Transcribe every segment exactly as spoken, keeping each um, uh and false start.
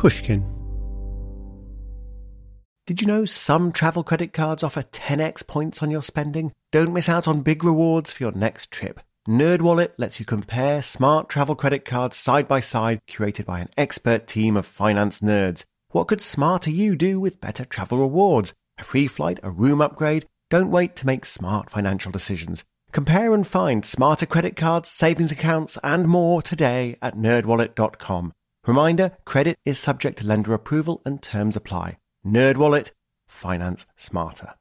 Pushkin. Did you know some travel credit cards offer ten x points on your spending? Don't miss out on big rewards for your next trip. NerdWallet lets you compare smart travel credit cards side by side, curated by an expert team of finance nerds. What could smarter you do with better travel rewards? A free flight, a room upgrade? Don't wait to make smart financial decisions. Compare and find smarter credit cards, savings accounts, and more today at nerd wallet dot com. Reminder, credit is subject to lender approval and terms apply. NerdWallet, finance smarter.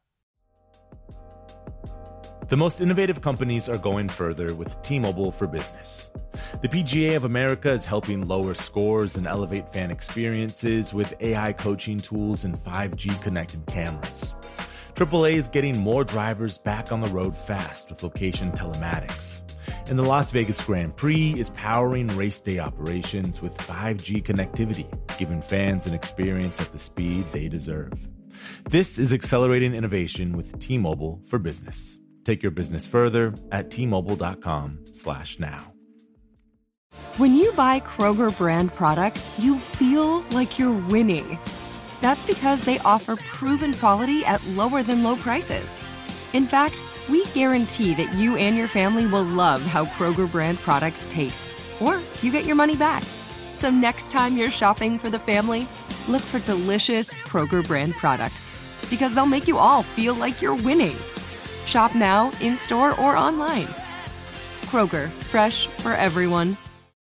The most innovative companies are going further with T-Mobile for Business. The P G A of America is helping lower scores and elevate fan experiences with A I coaching tools and five G connected cameras. triple A is getting more drivers back on the road fast with location telematics. And the Las Vegas Grand Prix is powering race day operations with five G connectivity, giving fans an experience at the speed they deserve. This is accelerating innovation with T-Mobile for Business. Take your business further at T Mobile dot com slash now. When you buy Kroger brand products, you feel like you're winning. That's because they offer proven quality at lower than low prices. In fact, we guarantee that you and your family will love how Kroger brand products taste, or you get your money back. So next time you're shopping for the family, look for delicious Kroger brand products, because they'll make you all feel like you're winning. Shop now, in-store, or online. Kroger, fresh for everyone.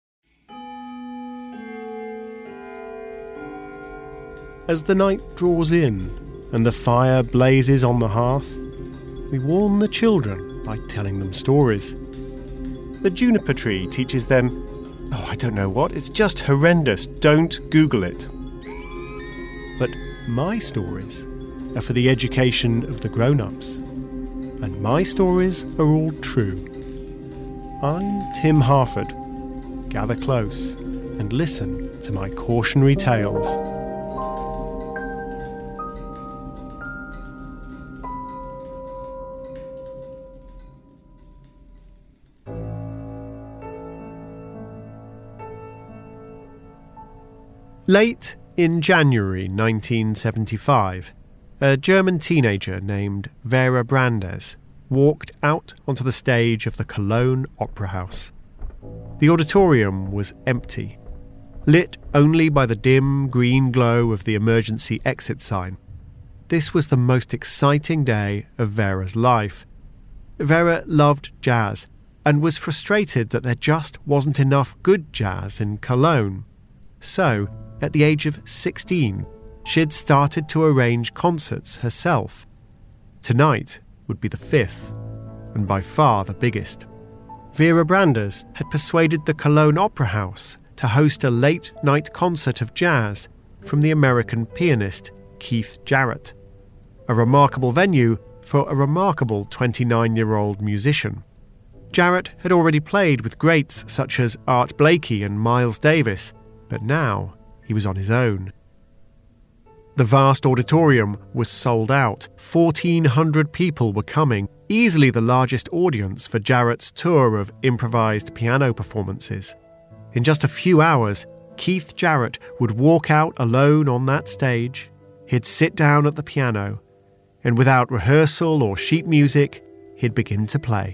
As the night draws in and the fire blazes on the hearth, we warn the children by telling them stories. The juniper tree teaches them, oh, I don't know what, it's just horrendous, don't Google it. But my stories are for the education of the grown-ups. And my stories are all true. I'm Tim Harford. Gather close and listen to my cautionary tales. Late in January nineteen seventy-five, a German teenager named Vera Brandes walked out onto the stage of the Cologne Opera House. The auditorium was empty, lit only by the dim green glow of the emergency exit sign. This was the most exciting day of Vera's life. Vera loved jazz and was frustrated that there just wasn't enough good jazz in Cologne. So, at the age of sixteen, she'd started to arrange concerts herself. Tonight would be the fifth, and by far the biggest. Vera Brandes had persuaded the Cologne Opera House to host a late-night concert of jazz from the American pianist Keith Jarrett, a remarkable venue for a remarkable twenty-nine-year-old musician. Jarrett had already played with greats such as Art Blakey and Miles Davis, but now he was on his own. The vast auditorium was sold out. fourteen hundred people were coming, easily the largest audience for Jarrett's tour of improvised piano performances. In just a few hours, Keith Jarrett would walk out alone on that stage. He'd sit down at the piano, and without rehearsal or sheet music, he'd begin to play.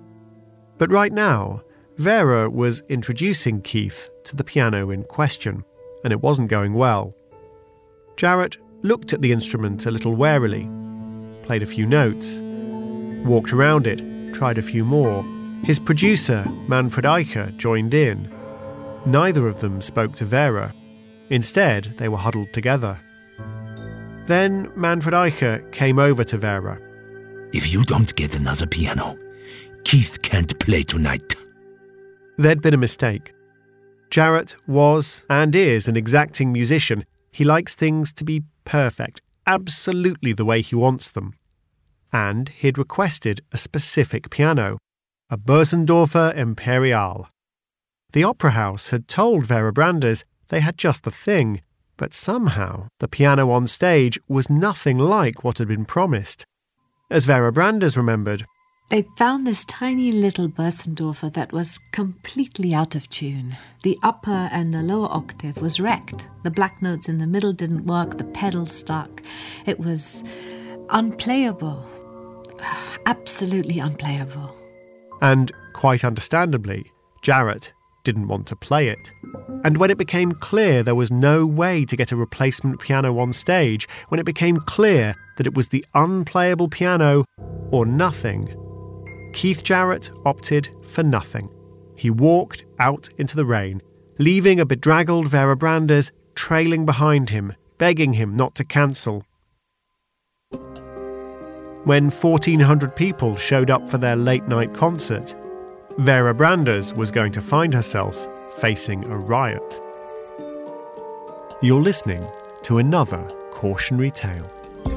But right now, Vera was introducing Keith to the piano in question, and it wasn't going well. Jarrett looked at the instrument a little warily, played a few notes, walked around it, tried a few more. His producer, Manfred Eicher, joined in. Neither of them spoke to Vera. Instead, they were huddled together. Then Manfred Eicher came over to Vera. If you don't get another piano, Keith can't play tonight. There'd been a mistake. Jarrett was and is an exacting musician. He likes things to be perfect, absolutely the way he wants them. And he'd requested a specific piano, a Bösendorfer Imperial. The Opera House had told Vera Brandes they had just the thing, but somehow the piano on stage was nothing like what had been promised. As Vera Brandes remembered, They found this tiny little Bösendorfer that was completely out of tune. The upper and the lower octave was wrecked. The black notes in the middle didn't work. The pedals stuck. It was unplayable. Absolutely unplayable. And, quite understandably, Jarrett didn't want to play it. And when it became clear there was no way to get a replacement piano on stage, when it became clear that it was the unplayable piano or nothing, Keith Jarrett opted for nothing. He walked out into the rain, leaving a bedraggled Vera Brandes trailing behind him, begging him not to cancel. When fourteen hundred people showed up for their late-night concert, Vera Brandes was going to find herself facing a riot. You're listening to another cautionary tale.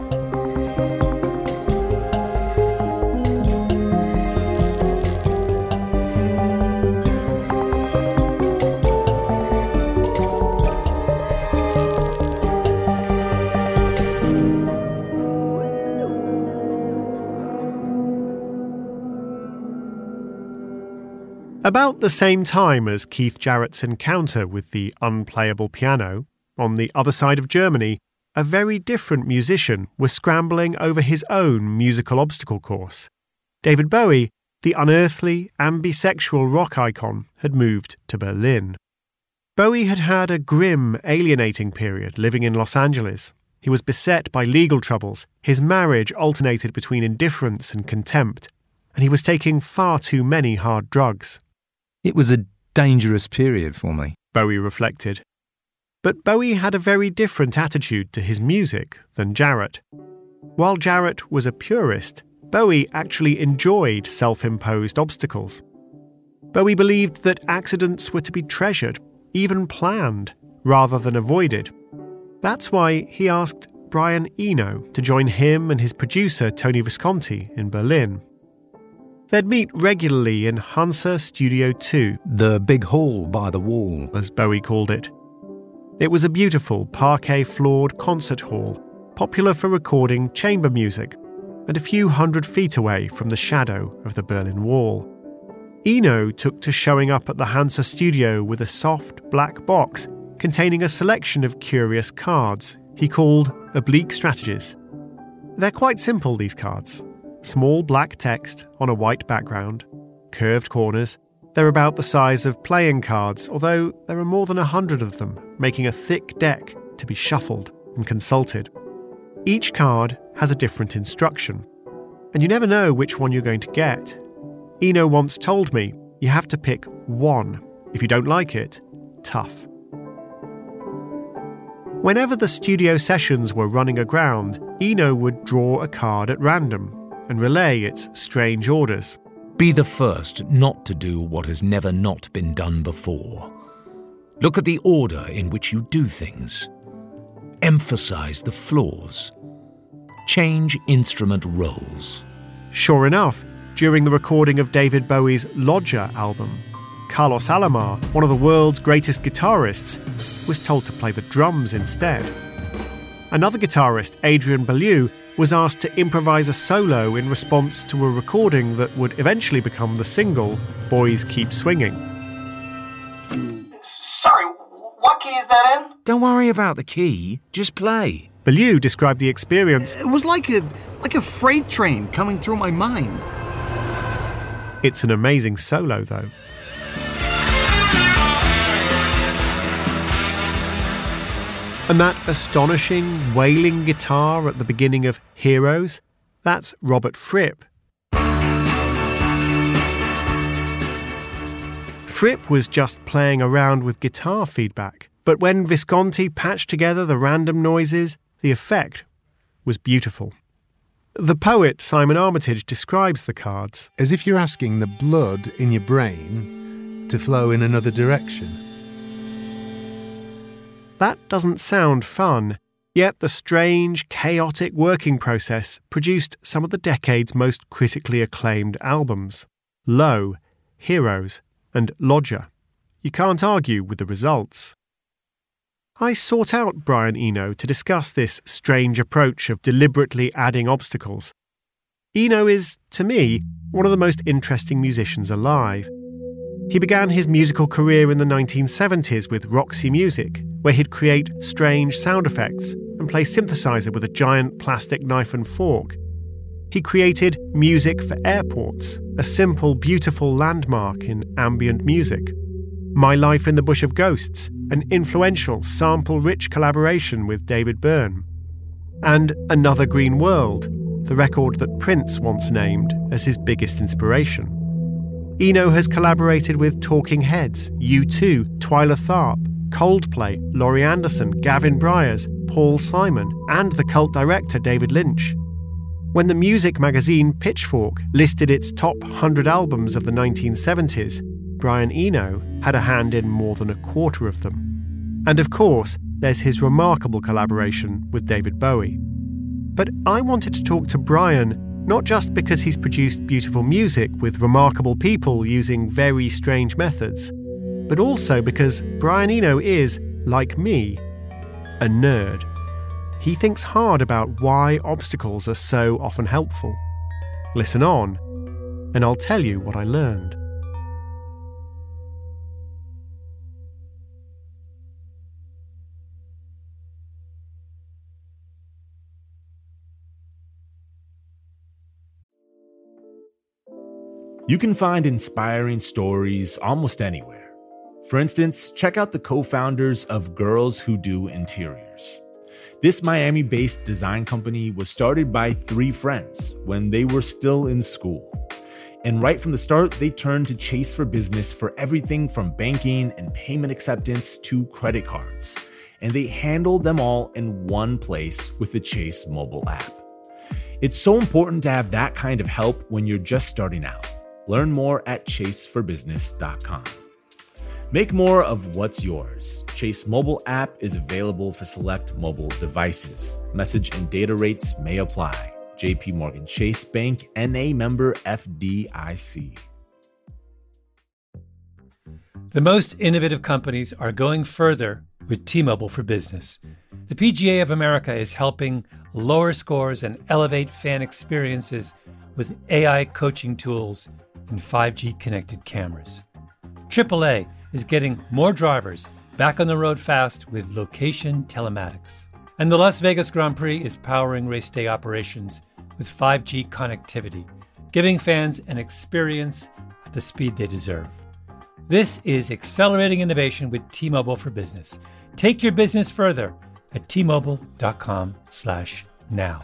About the same time as Keith Jarrett's encounter with the unplayable piano, on the other side of Germany, a very different musician was scrambling over his own musical obstacle course. David Bowie, the unearthly and bisexual rock icon, had moved to Berlin. Bowie had had a grim, alienating period living in Los Angeles. He was beset by legal troubles, his marriage alternated between indifference and contempt, and he was taking far too many hard drugs. It was a dangerous period for me, Bowie reflected. But Bowie had a very different attitude to his music than Jarrett. While Jarrett was a purist, Bowie actually enjoyed self-imposed obstacles. Bowie believed that accidents were to be treasured, even planned, rather than avoided. That's why he asked Brian Eno to join him and his producer Tony Visconti in Berlin. They'd meet regularly in Hansa Studio two. The big hall by the wall, as Bowie called it. It was a beautiful parquet-floored concert hall, popular for recording chamber music, and a few hundred feet away from the shadow of the Berlin Wall. Eno took to showing up at the Hansa Studio with a soft black box containing a selection of curious cards he called oblique strategies. They're quite simple, these cards. Small black text on a white background, curved corners. They're about the size of playing cards, although there are more than a hundred of them, making a thick deck to be shuffled and consulted. Each card has a different instruction, and you never know which one you're going to get. Eno once told me, you have to pick one. If you don't like it, tough. Whenever the studio sessions were running aground, Eno would draw a card at random and relay its strange orders. Be the first not to do what has never not been done before. Look at the order in which you do things. Emphasize the flaws. Change instrument roles. Sure enough, during the recording of David Bowie's Lodger album, Carlos Alomar, one of the world's greatest guitarists, was told to play the drums instead. Another guitarist, Adrian Belew, was asked to improvise a solo in response to a recording that would eventually become the single Boys Keep Swinging. Sorry, what key is that in? Don't worry about the key, just play. Belew described the experience. It was like a like a freight train coming through my mind. It's an amazing solo, though. And that astonishing, wailing guitar at the beginning of Heroes, that's Robert Fripp. Fripp was just playing around with guitar feedback, but when Visconti patched together the random noises, the effect was beautiful. The poet Simon Armitage describes the cards as if you're asking the blood in your brain to flow in another direction. That doesn't sound fun, yet the strange, chaotic working process produced some of the decade's most critically acclaimed albums. Low, Heroes, and Lodger. You can't argue with the results. I sought out Brian Eno to discuss this strange approach of deliberately adding obstacles. Eno is to me, one of the most interesting musicians alive. He began his musical career in the nineteen seventies with Roxy Music, where he'd create strange sound effects and play synthesizer with a giant plastic knife and fork. He created Music for Airports, a simple, beautiful landmark in ambient music. My Life in the Bush of Ghosts, an influential, sample-rich collaboration with David Byrne. And Another Green World, the record that Prince once named as his biggest inspiration. Eno has collaborated with Talking Heads, U two, Twyla Tharp, Coldplay, Laurie Anderson, Gavin Bryars, Paul Simon, and the cult director David Lynch. When the music magazine Pitchfork listed its top one hundred albums of the nineteen seventies, Brian Eno had a hand in more than a quarter of them. And of course, there's his remarkable collaboration with David Bowie. But I wanted to talk to Brian not just because he's produced beautiful music with remarkable people using very strange methods, but also because Brian Eno is, like me, a nerd. He thinks hard about why obstacles are so often helpful. Listen on, and I'll tell you what I learned. You can find inspiring stories almost anywhere. For instance, check out the co-founders of Girls Who Do Interiors. This Miami-based design company was started by three friends when they were still in school. And right from the start, they turned to Chase for Business for everything from banking and payment acceptance to credit cards. And they handled them all in one place with the Chase mobile app. It's so important to have that kind of help when you're just starting out. Learn more at chase for business dot com. Make more of what's yours. Chase mobile app is available for select mobile devices. Message and data rates may apply. J P Morgan Chase Bank, N A member F D I C. The most innovative companies are going further with T-Mobile for Business. The P G A of America is helping lower scores and elevate fan experiences with A I coaching tools and five G connected cameras. triple A is getting more drivers back on the road fast with location telematics. And the Las Vegas Grand Prix is powering race day operations with five G connectivity, giving fans an experience at the speed they deserve. This is accelerating innovation with T-Mobile for Business. Take your business further at T Mobile dot com slash now.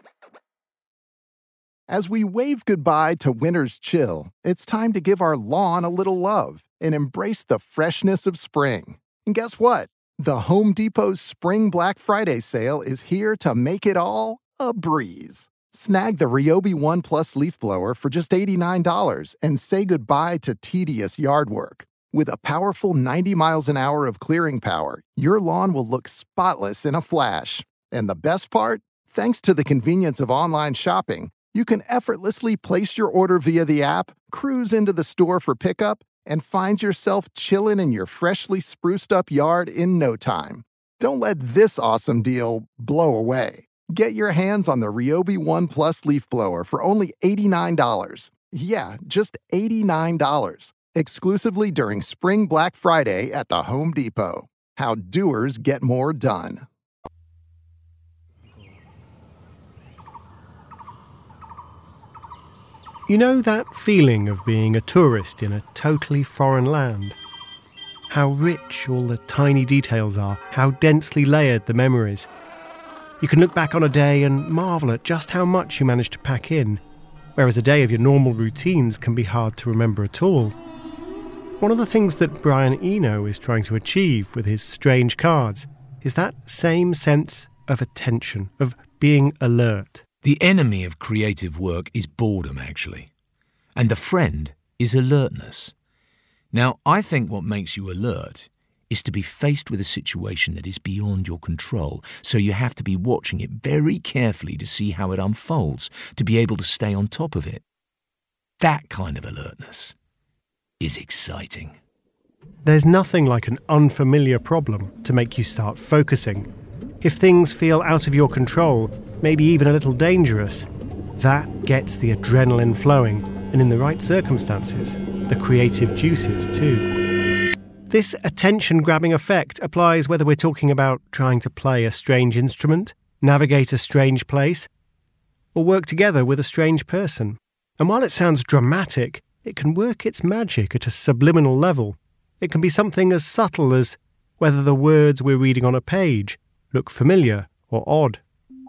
As we wave goodbye to winter's chill, it's time to give our lawn a little love and embrace the freshness of spring. And guess what? The Home Depot's Spring Black Friday sale is here to make it all a breeze. Snag the Ryobi One Plus leaf blower for just eighty-nine dollars and say goodbye to tedious yard work. With a powerful ninety miles an hour of clearing power, your lawn will look spotless in a flash. And the best part? Thanks to the convenience of online shopping, you can effortlessly place your order via the app, cruise into the store for pickup, and find yourself chilling in your freshly spruced up yard in no time. Don't let this awesome deal blow away. Get your hands on the Ryobi One Plus leaf blower for only eighty-nine dollars. Yeah, just eighty-nine dollars. Exclusively during Spring Black Friday at the Home Depot. How doers get more done. You know that feeling of being a tourist in a totally foreign land? How rich all the tiny details are, how densely layered the memories. You can look back on a day and marvel at just how much you managed to pack in, whereas a day of your normal routines can be hard to remember at all. One of the things that Brian Eno is trying to achieve with his strange cards is that same sense of attention, of being alert. The enemy of creative work is boredom, actually. And the friend is alertness. Now, I think what makes you alert is to be faced with a situation that is beyond your control, so you have to be watching it very carefully to see how it unfolds, to be able to stay on top of it. That kind of alertness is exciting. There's nothing like an unfamiliar problem to make you start focusing. If things feel out of your control, maybe even a little dangerous, That gets the adrenaline flowing, and in the right circumstances, the creative juices too. This attention-grabbing effect applies whether we're talking about trying to play a strange instrument, navigate a strange place, or work together with a strange person. And while it sounds dramatic, it can work its magic at a subliminal level. It can be something as subtle as whether the words we're reading on a page look familiar or odd.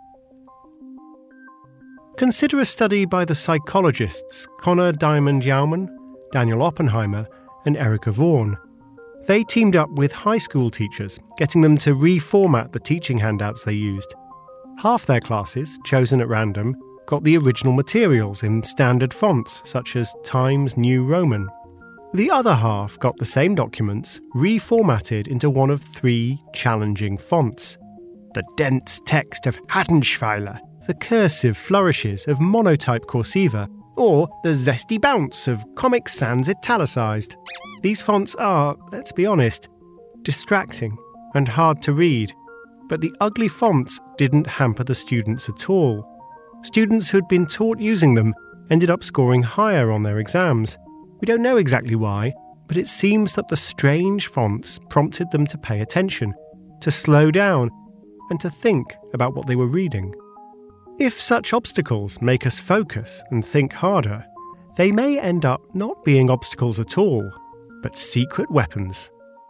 Consider a study by the psychologists Connor Diamond-Yauman, Daniel Oppenheimer, and Erica Vaughan. They teamed up with high school teachers, getting them to reformat the teaching handouts they used. Half their classes, chosen at random, got the original materials in standard fonts such as Times New Roman. The other half got the same documents reformatted into one of three challenging fonts: the dense text of Hattenschweiler, the cursive flourishes of Monotype Cursiva, or the zesty bounce of Comic Sans italicized. These fonts are, let's be honest, distracting and hard to read, but the ugly fonts didn't hamper the students at all. Students who'd been taught using them ended up scoring higher on their exams. We don't know exactly why, but it seems that the strange fonts prompted them to pay attention, to slow down, and to think about what they were reading. If such obstacles make us focus and think harder, they may end up not being obstacles at all, but secret weapons.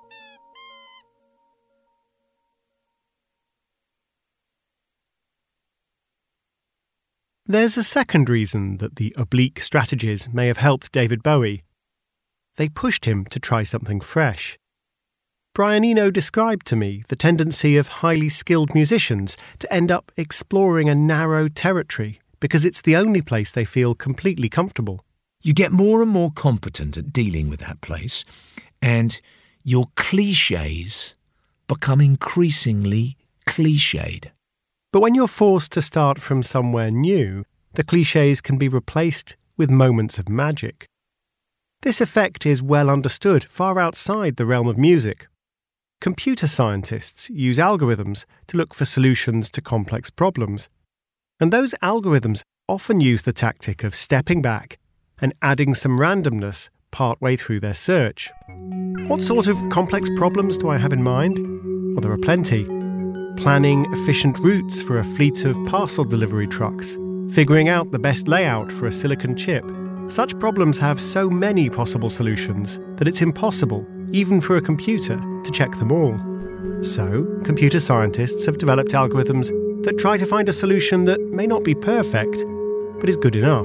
There's a second reason that the oblique strategies may have helped David Bowie. They pushed him to try something fresh. Brian Eno described to me the tendency of highly skilled musicians to end up exploring a narrow territory because it's the only place they feel completely comfortable. You get more and more competent at dealing with that place, and your clichés become increasingly cliched. But when you're forced to start from somewhere new, the clichés can be replaced with moments of magic. This effect is well understood far outside the realm of music. Computer scientists use algorithms to look for solutions to complex problems. And those algorithms often use the tactic of stepping back and adding some randomness partway through their search. What sort of complex problems do I have in mind? Well, there are plenty. Planning efficient routes for a fleet of parcel delivery trucks, figuring out the best layout for a silicon chip. Such problems have so many possible solutions that it's impossible, even for a computer, to check them all. So, computer scientists have developed algorithms that try to find a solution that may not be perfect, but is good enough.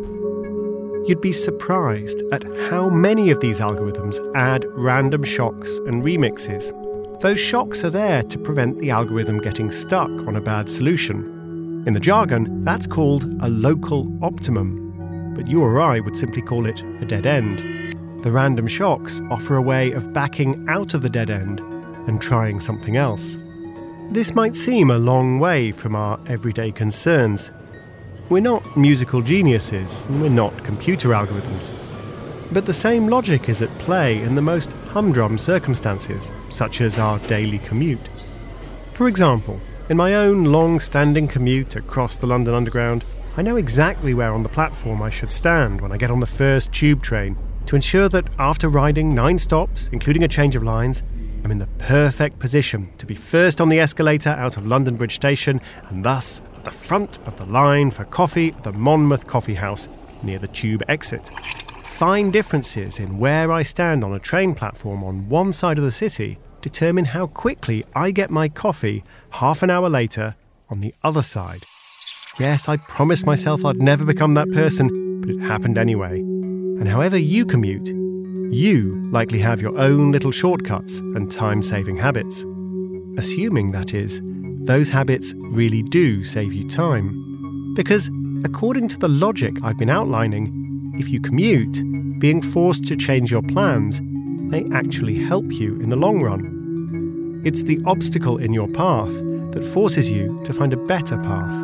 You'd be surprised at how many of these algorithms add random shocks and remixes. Those shocks are there to prevent the algorithm getting stuck on a bad solution. In the jargon, that's called a local optimum, but you or I would simply call it a dead end. The random shocks offer a way of backing out of the dead end and trying something else. This might seem a long way from our everyday concerns. We're not musical geniuses, and we're not computer algorithms. But the same logic is at play in the most humdrum circumstances, such as our daily commute. For example, in my own long-standing commute across the London Underground, I know exactly where on the platform I should stand when I get on the first tube train to ensure that after riding nine stops, including a change of lines, I'm in the perfect position to be first on the escalator out of London Bridge Station and thus at the front of the line for coffee at the Monmouth Coffee House near the tube exit. Fine differences in where I stand on a train platform on one side of the city determine how quickly I get my coffee half an hour later on the other side. Yes, I promised myself I'd never become that person, but it happened anyway. And however you commute, you likely have your own little shortcuts and time-saving habits. Assuming, that is, those habits really do save you time. Because, according to the logic I've been outlining, if you commute, being forced to change your plans may actually help you in the long run. It's the obstacle in your path that forces you to find a better path.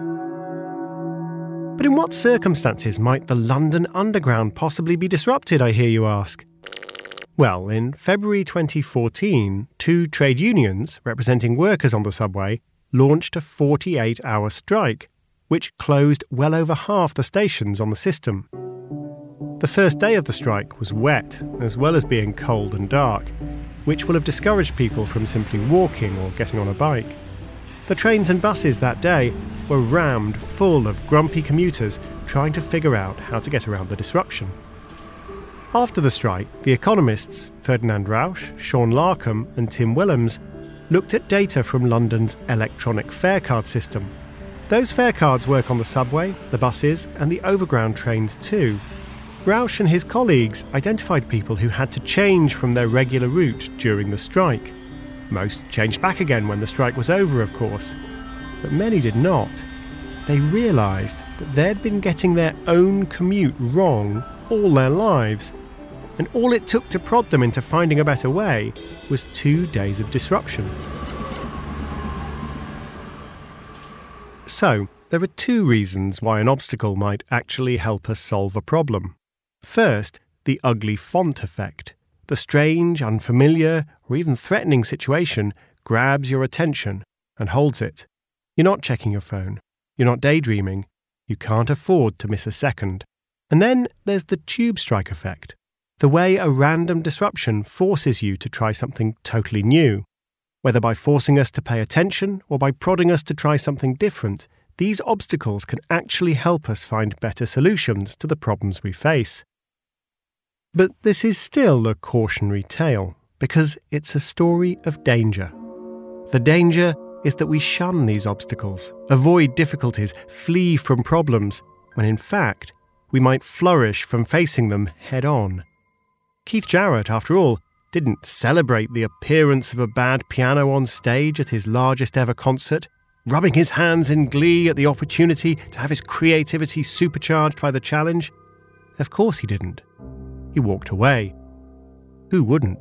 But in what circumstances might the London Underground possibly be disrupted, I hear you ask? Well, in February twenty fourteen, two trade unions representing workers on the subway launched a forty-eight hour strike. which closed well over half the stations on the system. The first day of the strike was wet, as well as being cold and dark, which will have discouraged people from simply walking or getting on a bike. The trains and buses that day were rammed full of grumpy commuters trying to figure out how to get around the disruption. After the strike, the economists Ferdinand Rausch, Sean Larkham and Tim Willems looked at data from London's electronic fare card system. Those fare cards work on the subway, the buses and the overground trains too. Rausch and his colleagues identified people who had to change from their regular route during the strike. Most changed back again when the strike was over, of course. But many did not. They realised that they'd been getting their own commute wrong all their lives, and all it took to prod them into finding a better way was two days of disruption. So, there are two reasons why an obstacle might actually help us solve a problem. First, the ugly font effect. The strange, unfamiliar, or even threatening situation grabs your attention and holds it. You're not checking your phone. You're not daydreaming. You can't afford to miss a second. And then there's the tube strike effect. The way a random disruption forces you to try something totally new. Whether by forcing us to pay attention or by prodding us to try something different, these obstacles can actually help us find better solutions to the problems we face. But this is still a cautionary tale, because it's a story of danger. The danger is that we shun these obstacles, avoid difficulties, flee from problems, when in fact, we might flourish from facing them head-on. Keith Jarrett, after all, didn't celebrate the appearance of a bad piano on stage at his largest ever concert, rubbing his hands in glee at the opportunity to have his creativity supercharged by the challenge. Of course he didn't. He walked away. Who wouldn't?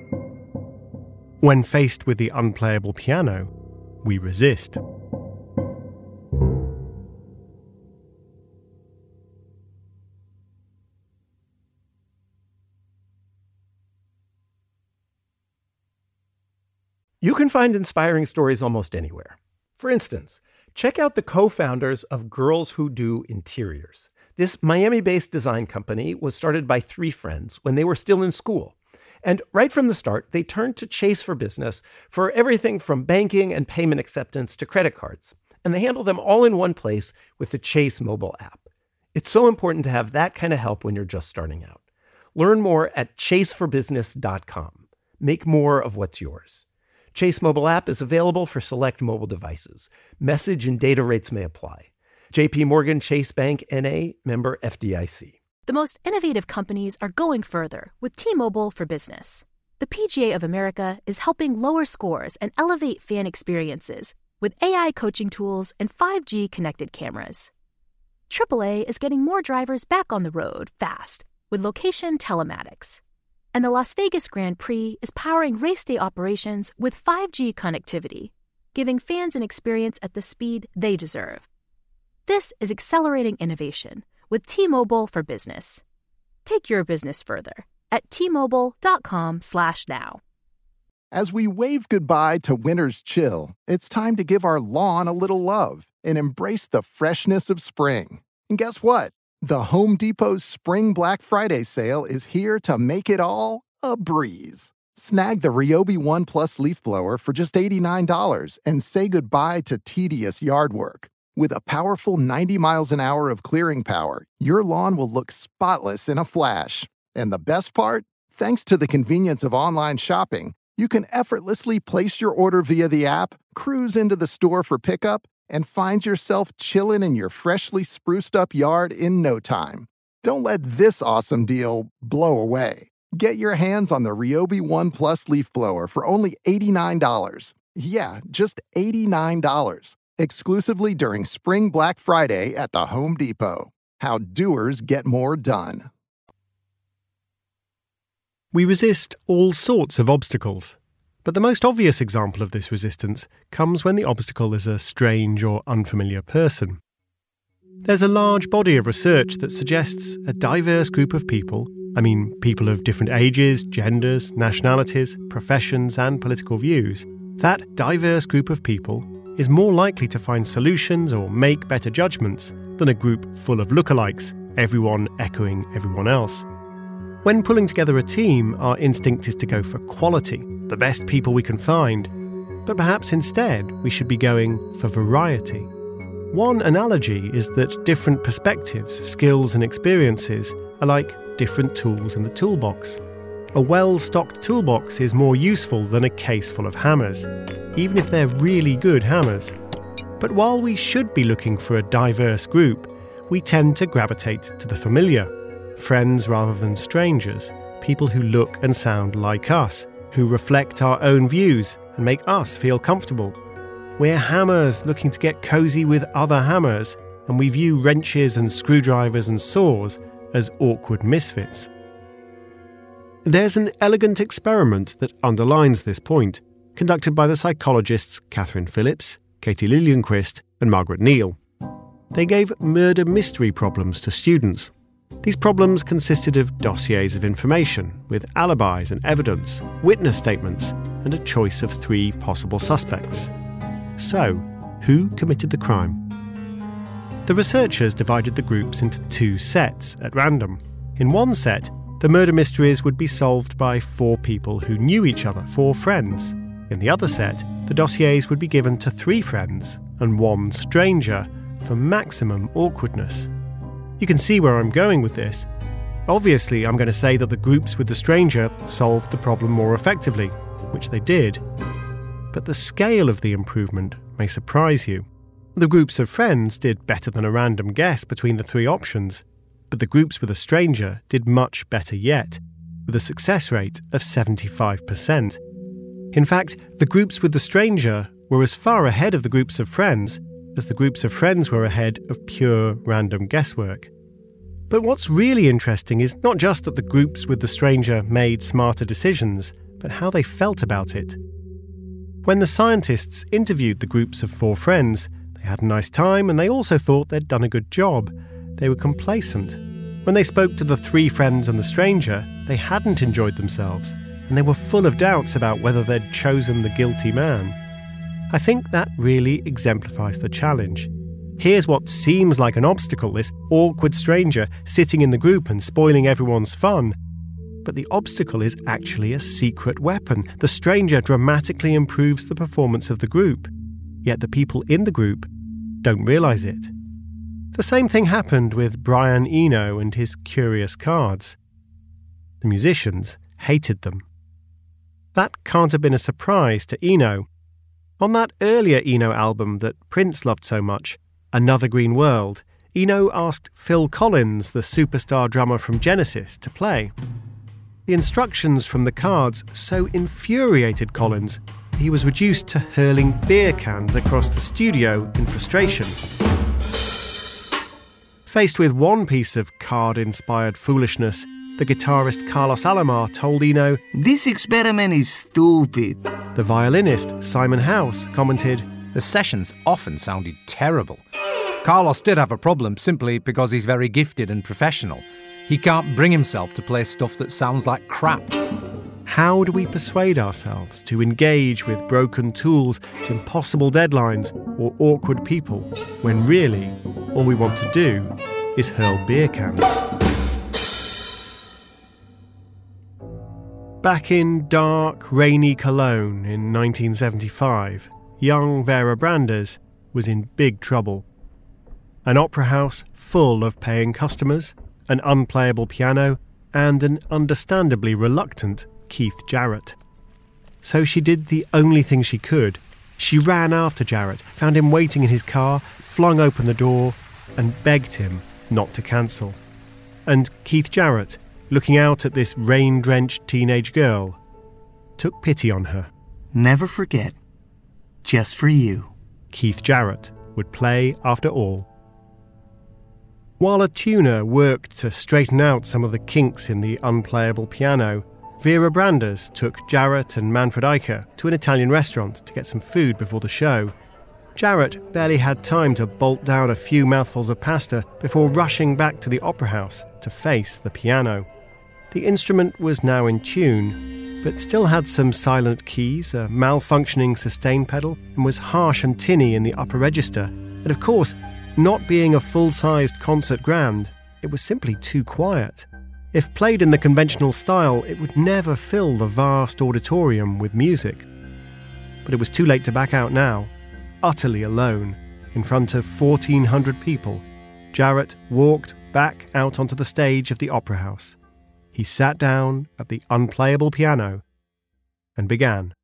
When faced with the unplayable piano, we resist. You can find inspiring stories almost anywhere. For instance, check out the co-founders of Girls Who Do Interiors. This Miami-based design company was started by three friends when they were still in school. And right from the start, they turned to Chase for Business for everything from banking and payment acceptance to credit cards. And they handle them all in one place with the Chase mobile app. It's so important to have that kind of help when you're just starting out. Learn more at chase for business dot com. Make more of what's yours. Chase mobile app is available for select mobile devices. Message and data rates may apply. J P Morgan Chase Bank N A, member F D I C. The most innovative companies are going further with T-Mobile for Business. The P G A of America is helping lower scores and elevate fan experiences with A I coaching tools and five G connected cameras. triple A is getting more drivers back on the road fast with location telematics. And the Las Vegas Grand Prix is powering race day operations with five G connectivity, giving fans an experience at the speed they deserve. This is accelerating innovation with T-Mobile for Business. Take your business further at T Mobile dot com slash now. As we wave goodbye to winter's chill, it's time to give our lawn a little love and embrace the freshness of spring. And guess what? The Home Depot's Spring Black Friday sale is here to make it all a breeze. Snag the Ryobi One Plus leaf blower for just eighty-nine dollars and say goodbye to tedious yard work. With a powerful ninety miles an hour of clearing power, your lawn will look spotless in a flash. And the best part? Thanks to the convenience of online shopping, you can effortlessly place your order via the app, cruise into the store for pickup, and find yourself chilling in your freshly spruced up yard in no time. Don't let this awesome deal blow away. Get your hands on the Ryobi One Plus leaf blower for only eighty-nine dollars. Yeah, just eighty-nine dollars. Exclusively during Spring Black Friday at the Home Depot. How doers get more done. We resist all sorts of obstacles. But the most obvious example of this resistance comes when the obstacle is a strange or unfamiliar person. There's a large body of research that suggests a diverse group of people, I mean people of different ages, genders, nationalities, professions and political views, that diverse group of people is more likely to find solutions or make better judgments than a group full of lookalikes, everyone echoing everyone else. When pulling together a team, our instinct is to go for quality, the best people we can find. But perhaps instead we should be going for variety. One analogy is that different perspectives, skills and experiences are like different tools in the toolbox. A well-stocked toolbox is more useful than a case full of hammers, even if they're really good hammers. But while we should be looking for a diverse group, we tend to gravitate to the familiar. Friends rather than strangers, people who look and sound like us, who reflect our own views and make us feel comfortable. We're hammers looking to get cozy with other hammers, and we view wrenches and screwdrivers and saws as awkward misfits. There's an elegant experiment that underlines this point, conducted by the psychologists Catherine Phillips, Katie Lillienquist and Margaret Neal. They gave murder mystery problems to students. These problems consisted of dossiers of information, with alibis and evidence, witness statements, and a choice of three possible suspects. So, who committed the crime? The researchers divided the groups into two sets at random. In one set, the murder mysteries would be solved by four people who knew each other, four friends. In the other set, the dossiers would be given to three friends and one stranger for maximum awkwardness. You can see where I'm going with this. Obviously, I'm going to say that the groups with the stranger solved the problem more effectively, which they did. But the scale of the improvement may surprise you. The groups of friends did better than a random guess between the three options, but the groups with a stranger did much better yet, with a success rate of seventy-five percent. In fact, the groups with the stranger were as far ahead of the groups of friends as the groups of friends were ahead of pure random guesswork. But what's really interesting is not just that the groups with the stranger made smarter decisions, but how they felt about it. When the scientists interviewed the groups of four friends, they had a nice time and they also thought they'd done a good job. They were complacent. When they spoke to the three friends and the stranger, they hadn't enjoyed themselves, and they were full of doubts about whether they'd chosen the guilty man. I think that really exemplifies the challenge. Here's what seems like an obstacle, this awkward stranger sitting in the group and spoiling everyone's fun. But the obstacle is actually a secret weapon. The stranger dramatically improves the performance of the group, yet the people in the group don't realise it. The same thing happened with Brian Eno and his curious cards. The musicians hated them. That can't have been a surprise to Eno. On that earlier Eno album that Prince loved so much, Another Green World, Eno asked Phil Collins, the superstar drummer from Genesis, to play. The instructions from the cards so infuriated Collins that he was reduced to hurling beer cans across the studio in frustration. Faced with one piece of card-inspired foolishness, the guitarist Carlos Alomar told Eno, "This experiment is stupid." The violinist Simon House commented, "The sessions often sounded terrible. Carlos did have a problem simply because he's very gifted and professional. He can't bring himself to play stuff that sounds like crap." How do we persuade ourselves to engage with broken tools, impossible deadlines, or awkward people, when really all we want to do is hurl beer cans? Back in dark, rainy Cologne in nineteen seventy-five, young Vera Brandes was in big trouble. An opera house full of paying customers, an unplayable piano, and an understandably reluctant Keith Jarrett. So she did the only thing she could. She ran after Jarrett, found him waiting in his car, flung open the door, and begged him not to cancel. And Keith Jarrett, looking out at this rain-drenched teenage girl, took pity on her. "Never forget, just for you." Keith Jarrett would play after all. While a tuner worked to straighten out some of the kinks in the unplayable piano, Vera Brandes took Jarrett and Manfred Eicher to an Italian restaurant to get some food before the show. Jarrett barely had time to bolt down a few mouthfuls of pasta before rushing back to the opera house to face the piano. The instrument was now in tune, but still had some silent keys, a malfunctioning sustain pedal, and was harsh and tinny in the upper register. And of course, not being a full-sized concert grand, it was simply too quiet. If played in the conventional style, it would never fill the vast auditorium with music. But it was too late to back out now. Utterly alone, in front of fourteen hundred people, Jarrett walked back out onto the stage of the Opera House. He sat down at the unplayable piano and began.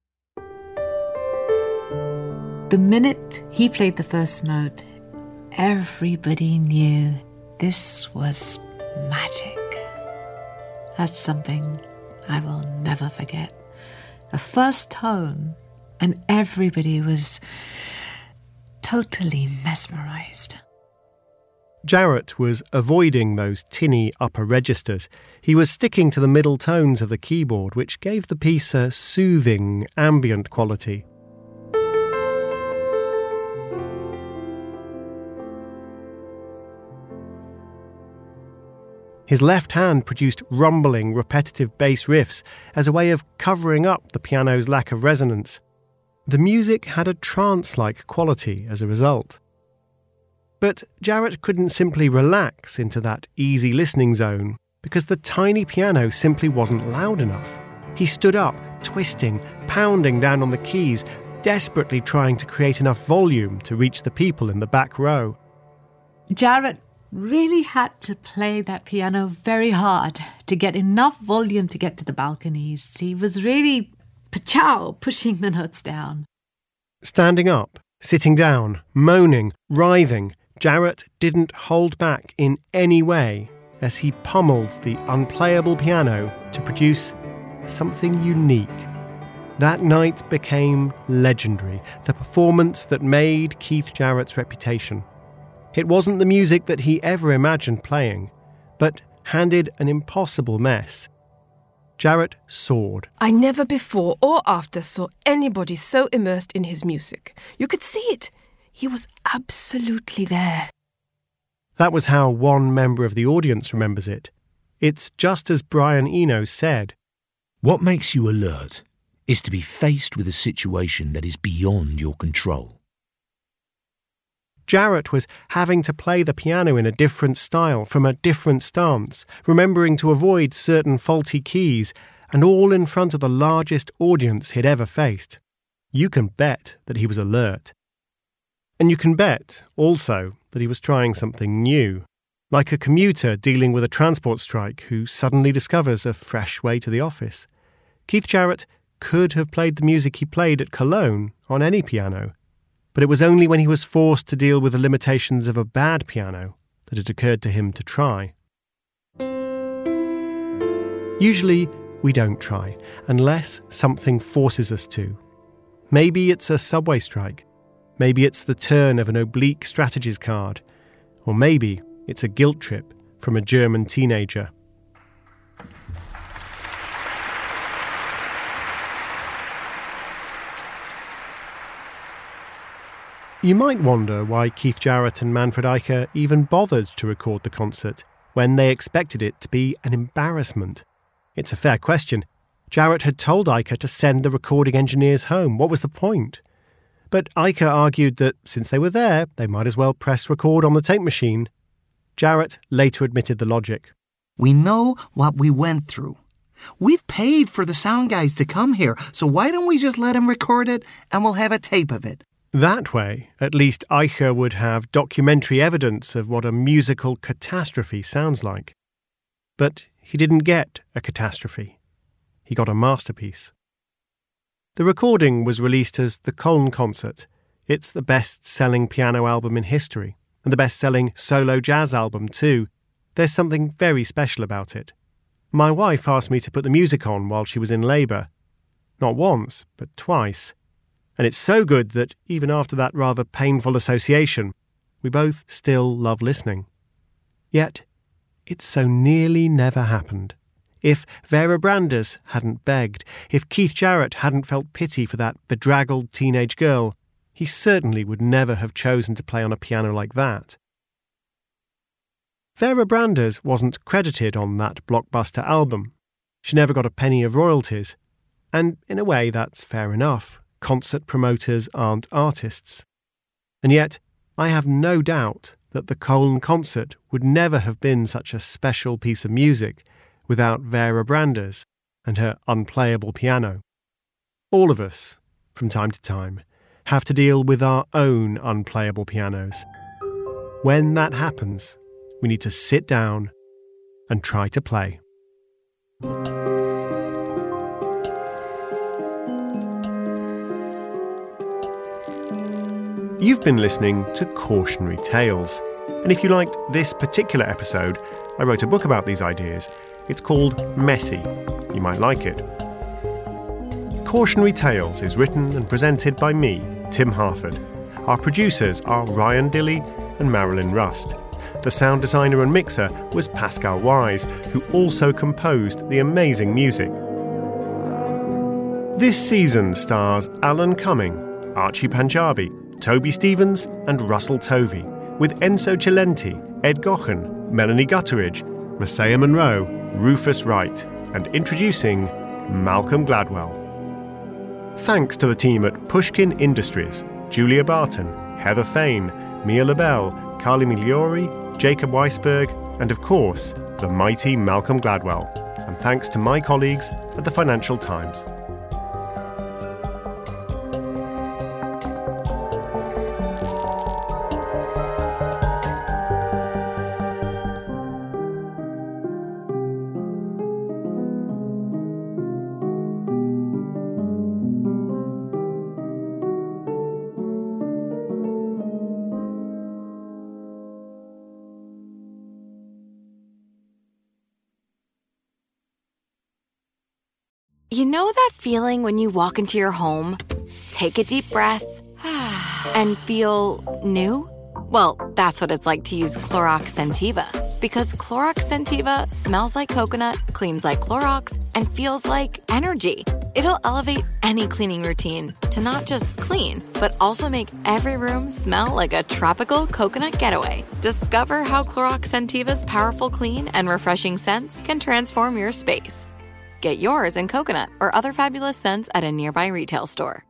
The minute he played the first note, everybody knew this was magic. That's something I will never forget. The first tone, and everybody was totally mesmerized. Jarrett was avoiding those tinny upper registers. He was sticking to the middle tones of the keyboard, which gave the piece a soothing, ambient quality. His left hand produced rumbling, repetitive bass riffs as a way of covering up the piano's lack of resonance. The music had a trance-like quality as a result. But Jarrett couldn't simply relax into that easy listening zone because the tiny piano simply wasn't loud enough. He stood up, twisting, pounding down on the keys, desperately trying to create enough volume to reach the people in the back row. Jarrett really had to play that piano very hard to get enough volume to get to the balconies. He was really, pa-chow, pushing the notes down. Standing up, sitting down, moaning, writhing, Jarrett didn't hold back in any way as he pummeled the unplayable piano to produce something unique. That night became legendary, the performance that made Keith Jarrett's reputation. It wasn't the music that he ever imagined playing, but handed an impossible mess. Jarrett soared. I never before or after saw anybody so immersed in his music. You could see it. He was absolutely there. That was how one member of the audience remembers it. It's just as Brian Eno said. What makes you alert is to be faced with a situation that is beyond your control. Jarrett was having to play the piano in a different style, from a different stance, remembering to avoid certain faulty keys, and all in front of the largest audience he'd ever faced. You can bet that he was alert. And you can bet, also, that he was trying something new, like a commuter dealing with a transport strike who suddenly discovers a fresh way to the office. Keith Jarrett could have played the music he played at Cologne on any piano, but it was only when he was forced to deal with the limitations of a bad piano that it occurred to him to try. Usually, we don't try, unless something forces us to. Maybe it's a subway strike. Maybe it's the turn of an oblique strategies card. Or maybe it's a guilt trip from a German teenager. You might wonder why Keith Jarrett and Manfred Eicher even bothered to record the concert when they expected it to be an embarrassment. It's a fair question. Jarrett had told Eicher to send the recording engineers home. What was the point? But Eicher argued that since they were there, they might as well press record on the tape machine. Jarrett later admitted the logic. We know what we went through. We've paid for the sound guys to come here, so why don't we just let them record it and we'll have a tape of it? That way, at least Eicher would have documentary evidence of what a musical catastrophe sounds like. But he didn't get a catastrophe. He got a masterpiece. The recording was released as the Köln Concert. It's the best-selling piano album in history, and the best-selling solo jazz album too. There's something very special about it. My wife asked me to put the music on while she was in labour. Not once, but twice. And it's so good that, even after that rather painful association, we both still love listening. Yet, it so nearly never happened. If Vera Brandes hadn't begged, if Keith Jarrett hadn't felt pity for that bedraggled teenage girl, he certainly would never have chosen to play on a piano like that. Vera Brandes wasn't credited on that blockbuster album. She never got a penny of royalties. And in a way, that's fair enough. Concert promoters aren't artists. And yet, I have no doubt that the Köln concert would never have been such a special piece of music without Vera Brandes and her unplayable piano. All of us, from time to time, have to deal with our own unplayable pianos. When that happens, we need to sit down and try to play. You've been listening to Cautionary Tales, and if you liked this particular episode, I wrote a book about these ideas. It's called Messy. You might like it. Cautionary Tales is written and presented by me, Tim Harford. Our producers are Ryan Dilley and Marilyn Rust. The sound designer and mixer was Pascal Wise, who also composed the amazing music. This season stars Alan Cumming, Archie Panjabi, Toby Stevens and Russell Tovey, with Enzo Cilenti, Ed Gochen, Melanie Gutteridge, Masaya Monroe, Rufus Wright, and introducing Malcolm Gladwell. Thanks to the team at Pushkin Industries, Julia Barton, Heather Fain, Mia LaBelle, Carly Migliori, Jacob Weisberg, and of course, the mighty Malcolm Gladwell. And thanks to my colleagues at the Financial Times. You know that feeling when you walk into your home, take a deep breath, and feel new? Well, that's what it's like to use Clorox Scentiva. Because Clorox Scentiva smells like coconut, cleans like Clorox, and feels like energy. It'll elevate any cleaning routine to not just clean, but also make every room smell like a tropical coconut getaway. Discover how Clorox Scentiva's powerful clean and refreshing scents can transform your space. Get yours in coconut or other fabulous scents at a nearby retail store.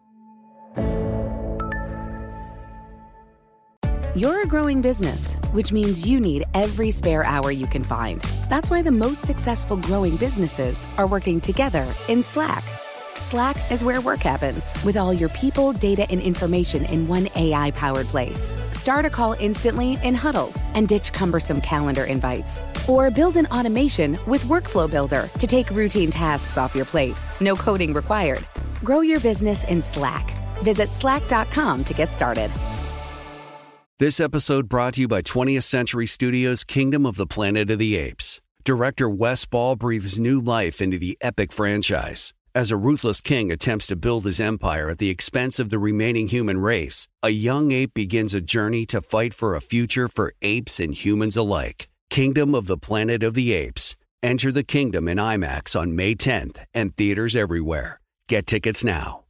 You're a growing business, which means you need every spare hour you can find. That's why the most successful growing businesses are working together in Slack. Slack is where work happens, with all your people, data, and information in one A I-powered place. Start a call instantly in huddles and ditch cumbersome calendar invites. Or build an automation with Workflow Builder to take routine tasks off your plate. No coding required. Grow your business in Slack. Visit slack dot com to get started. This episode brought to you by twentieth Century Studios' Kingdom of the Planet of the Apes. Director Wes Ball breathes new life into the epic franchise. As a ruthless king attempts to build his empire at the expense of the remaining human race, a young ape begins a journey to fight for a future for apes and humans alike. Kingdom of the Planet of the Apes. Enter the kingdom in IMAX on May tenth and theaters everywhere. Get tickets now.